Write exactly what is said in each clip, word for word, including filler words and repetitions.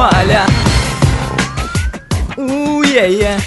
Валя. У-е-е.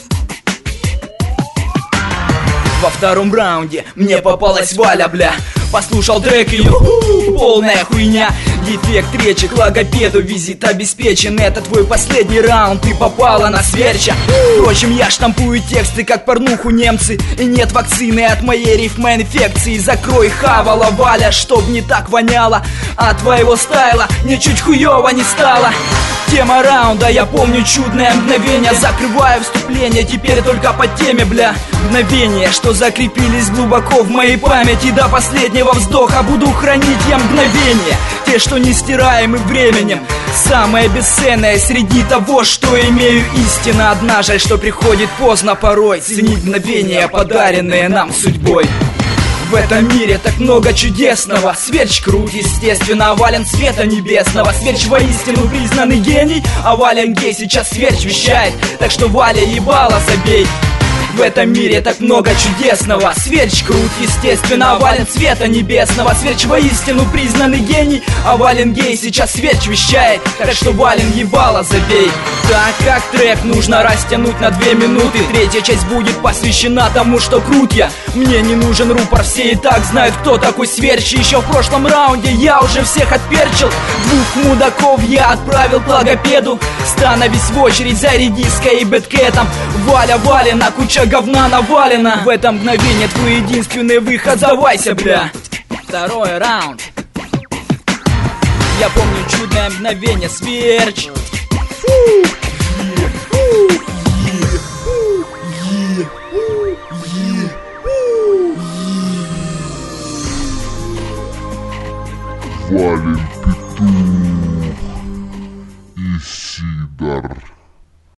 Во втором раунде мне попалась Валя, бля. Послушал трек ее, полная хуйня. Дефект речи, к логопеду визит обеспечен. Это твой последний раунд, ты попала на сверча. Впрочем, я штампую тексты, как порнуху немцы. И нет вакцины от моей рифмы инфекции. Закрой хавала, Валя, чтоб не так воняло. А твоего стайла мне чуть хуёво не стало. Тема раунда, я помню чудное мгновение. Закрываю вступление, теперь только по теме, бля. Мгновения, что закрепились глубоко в моей памяти. До последнего вздоха буду хранить я мгновения. Те, что нестираемы временем. Самое бесценное среди того, что имею, истина одна. Жаль, что приходит поздно порой ценить мгновения, подаренные нам судьбой. В этом мире так много чудесного. Сверч крут, естественно, Вален света небесного. Сверч воистину признанный гений, а Вален гей сейчас Сверч вещает. Так что, Валя, ебало забей. В этом мире так много чудесного. Сверч крут, естественно, Вален цвета небесного. Сверч воистину признанный гений, а Вален гей сейчас Сверч вещает. Так что, Вален, ебало забей. Так как трек нужно растянуть на две минуты, третья часть будет посвящена тому, что крут я. Мне не нужен рупор, все и так знают, кто такой Сверч. Еще в прошлом раунде я уже всех отперчил. Двух мудаков я отправил к логопеду. Становись в очередь за редиской и бэткетом. Валя, Валена, куча говна навалена. В это мгновение твой единственный выход. Сдавайся, бля. Второй раунд. Я помню чудное мгновение. Сверч. Вален Петух и Сидор.